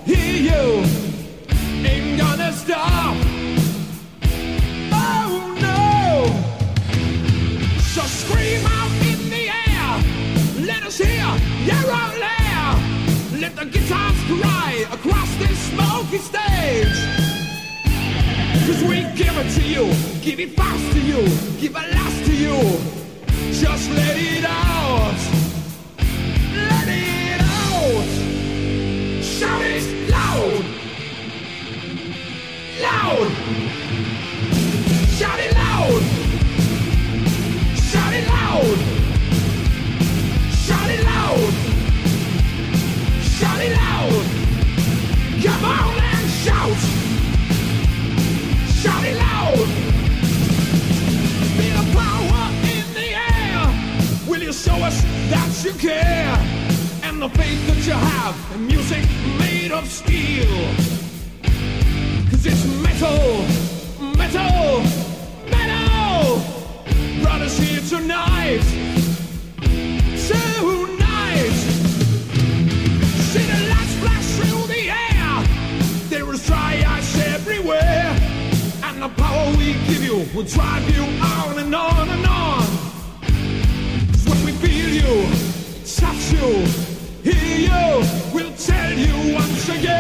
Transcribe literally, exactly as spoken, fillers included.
hear you, ain't gonna stop. Oh no! So scream out in the air, let us hear your own lair. Let the guitars cry across this smoky stage. Cause we give it to you, give it fast to you, give it last to you. Just let it out. Let it out. Shout it loud. Loud. Shout it loud. Shout it loud. Shout it loud. Shout it loud. Come on and shout. Shout it loud. Feel the power in the air. Will you show us that you care? And the faith that you have in music made of steel. Cause it's metal, metal, metal. Brothers here tonight, tonight. See the lights flash through the air. There is dry ice everywhere. And the power we give you will drive you on and on and on. Cause when we feel you, touch you, hear you, we'll tell you once again.